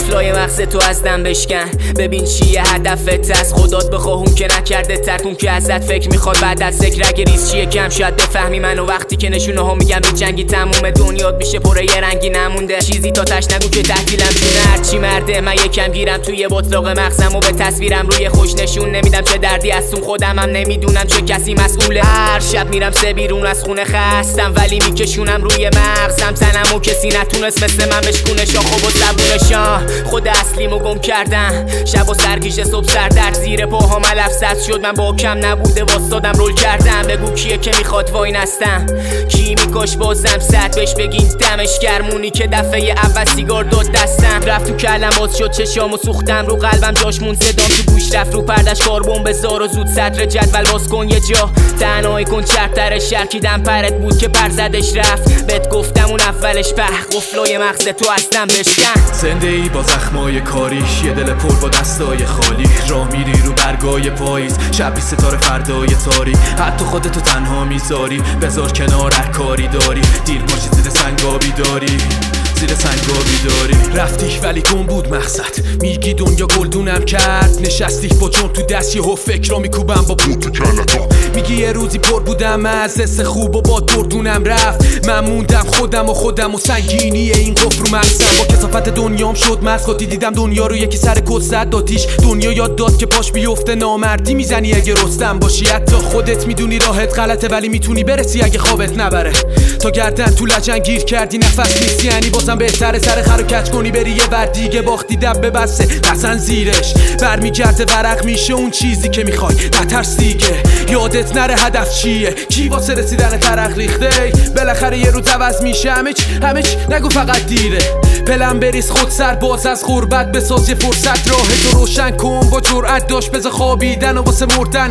قفلای مغز تو از دم بشکن، ببین چیه هدفت از خدات بخواه اون که نکرده ترک، اون که ازت فکر میخواد بعد از ذکر اگه ریز چیه کم شاید بفهمی منو وقتی که نشونه ها میگم به جنگی تموم دنیات میشه پره یه رنگی نمونده، چیزی تا تش نگو که تحویلم شونه هرچی مرده من یکم گیرم توی بطلاق مغزم و به تصویرم روی خوش نشون نمیدم چه دردی از اون خودم هم نمیدونم چه کسی مسئوله، هر شب میرم سه بیرون از خونه خستم ولی میکشونم روی مغزم تنم و کسی نتونست مثل من بشکونه شاخب و زبونشان، خود اصلیمو گم کردم شب و سرگیش صبح سردرد زیر پاها ملف سرد شد من با کم نبوده واسادم رول کردم، بگو کیه که میخواد وای نستم کی میکش بازم صد بهش بگین دمش گرمونی که دفعه اول سیگار داد دستم رفت تو کلم باز شد چشامو سوختم رو قلبم جاش مون صدام تو گوش رفت رو پردش کاربون بذار و زود صدر جدول باز کن یه جا تنهایی کن چرتر شرکیدم پرت بود که پر زدش رفت بهت گفتم اون اولش به قفلای مغز تو هستم بشکن زنده ای با زخمای کاریش یه دل پر با دستای خالی راه میری رو برگای پاییز شبی ستاره فردای تاریک حتی خودتو تنها میذاری بذار کنار هر کاری داری دیر باشی زیر سنگابی داری زیر سنگابی داری رفتی ولی گم بود مقصد میگی دنیا گلدونم کرد نشستی با جون تو دست یهو فکر را میکوبم با بود تو کلتا میگی یه روزی پر بودم از حس خوب و با دردونم رفت من موندم خودم و سنگینی این قفل رو مغزم با کثافت دنیام شد مسخوتی دیدم دنیا رو یکی سر کد زد داتیش دنیا یاد داد که پاش بیفته نامردی میزنی اگه رستم باشی حتی خودت میدونی راحت غلطه ولی میتونی برسی اگه خوابت نبره تا گردن تو لجن گیر کردی نفس نیست یعنی بازم بهتره سر خر و کج کنی بری یه ور دیگه باختی دب ببسته قسن زیرش برمیگرده ورق میشه اون چیزی که میخوای نترس دیگه یادت نره هدف چیه کی واسه رسیدن ترق ریخته بالاخره یه روز عوض میشه همه چی نگو فقط دیره پلن بریز خود سر باز از غربت بساز یه فرصت راه تو روشن کن با جرأت داشت بذار خوابیدن و واسه مردن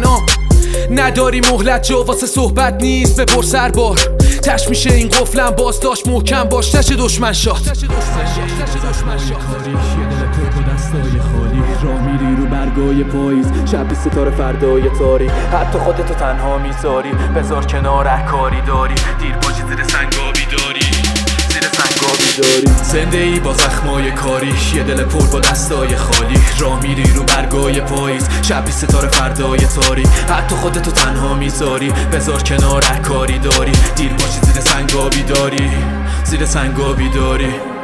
نداری مهلت جا واسه صحبت نیست بپر سر بار تش میشه این قفلم باز داشت محکم باش نشه دشمن شاد دستای خالی راه میری رو برگای پاییز شب ستاره فردای تاریک حتی خودتو تنها میذاری بذار کنار هر کاری داری دیر باشی زیر سنگابی داری زنده ای با زخمای کاریش یه دل پر با دستای خالی راه میری رو برگای پاییز شبی ستاره فردای تاریک حتی خودتو تنها میذاری بذار کنار هر کاری داری دیر باشی زیر سنگابی داری